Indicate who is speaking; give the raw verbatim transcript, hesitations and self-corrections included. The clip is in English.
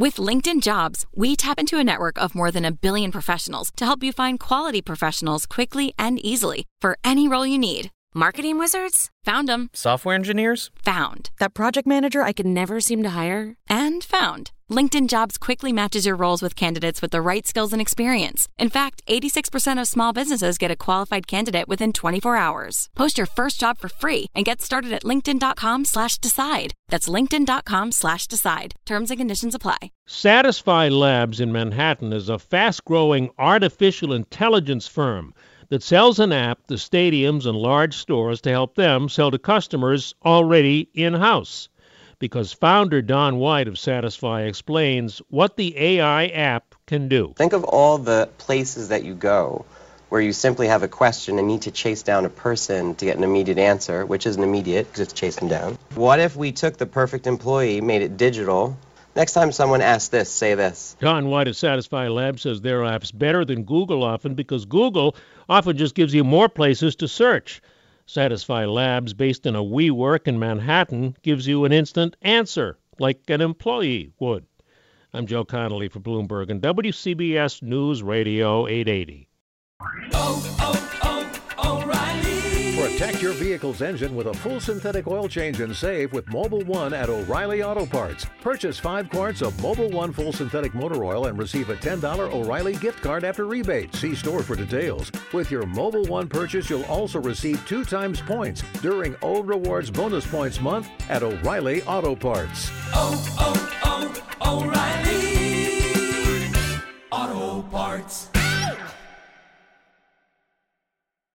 Speaker 1: With LinkedIn Jobs, we tap into a network of more than a billion professionals to help you find quality professionals quickly and easily for any role you need. Marketing wizards? Found them.
Speaker 2: Software engineers?
Speaker 1: Found. That project manager I could never seem to hire? And found. LinkedIn Jobs quickly matches your roles with candidates with the right skills and experience. In fact, eighty-six percent of small businesses get a qualified candidate within twenty-four hours. Post your first job for free and get started at linkedin.com slash decide. That's linkedin.com slash decide. Terms and conditions apply.
Speaker 3: Satisfy Labs in Manhattan is a fast-growing artificial intelligence firm that sells an app to stadiums and large stores to help them sell to customers already in-house. Because founder Don White of Satisfy explains what the A I app can do.
Speaker 4: Think of all the places that you go where you simply have a question and need to chase down a person to get an immediate answer, which isn't immediate because it's chasing down. What if we took the perfect employee, made it digital? Next time someone asks this, say this.
Speaker 3: Don White of Satisfy Labs says their app's better than Google often because Google often just gives you more places to search. Satisfy Labs, based in a WeWork in Manhattan, gives you an instant answer, like an employee would. I'm Joe Connolly for Bloomberg and W C B S News Radio eight eighty.
Speaker 5: Oh, oh, oh, O'Reilly.
Speaker 6: Protect your vehicle's engine with a full synthetic oil change and save with Mobil one at O'Reilly Auto Parts. Purchase five quarts of Mobil one full synthetic motor oil and receive a ten dollars O'Reilly gift card after rebate. See store for details. With your Mobil one purchase, you'll also receive two times points during O Rewards Bonus Points Month at O'Reilly Auto Parts.
Speaker 5: Oh, oh, oh, O'Reilly.